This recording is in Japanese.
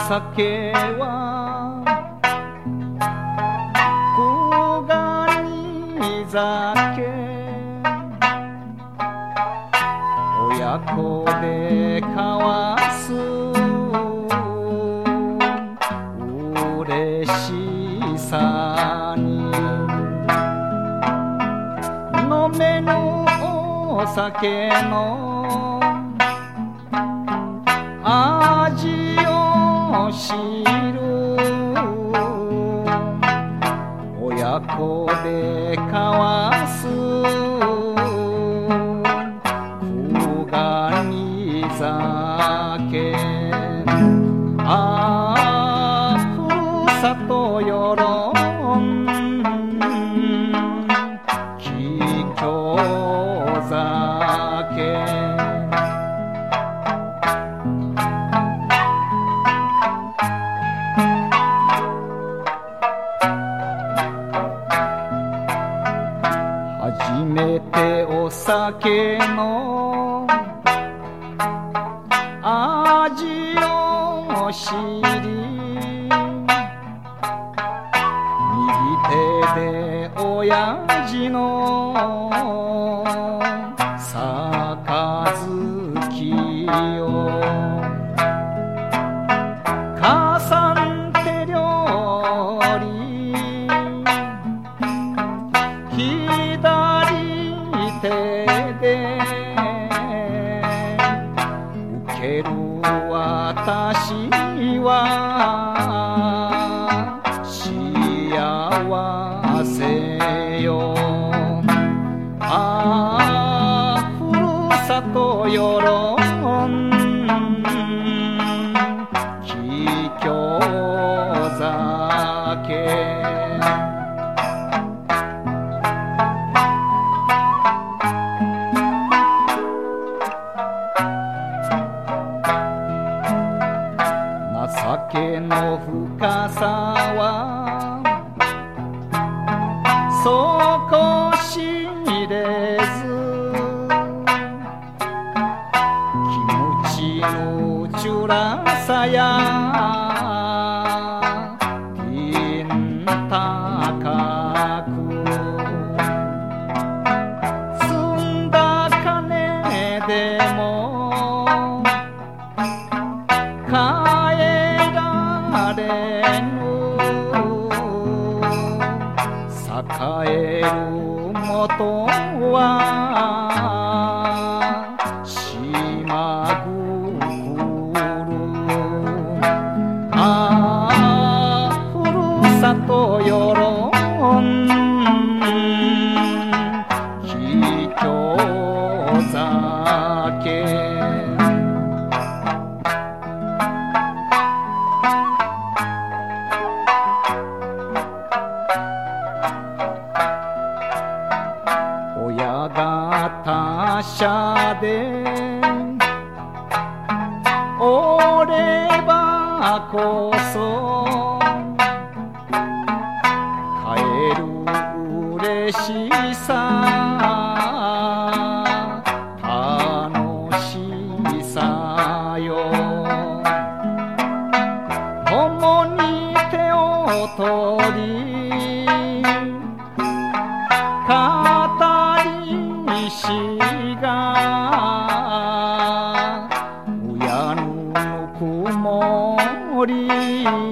酒は小金酒親子で交わす嬉しさに飲めぬお酒の味を知る親子で交わす小金酒ふるさとよろん桔梗酒初めてお酒の味を知り右手で親父の杯を母さん手料理左手で受ける私は幸せよふるさとよろん桔梗酒情けの深さは底知れず気持ちのちゅらさや天高く積んだ金でも帰られぬ栄える元は島国ふるさとよろん桔梗酒親が他者でおればこそ帰る嬉しさ楽しさよ共に手を取りしが親のぬくもり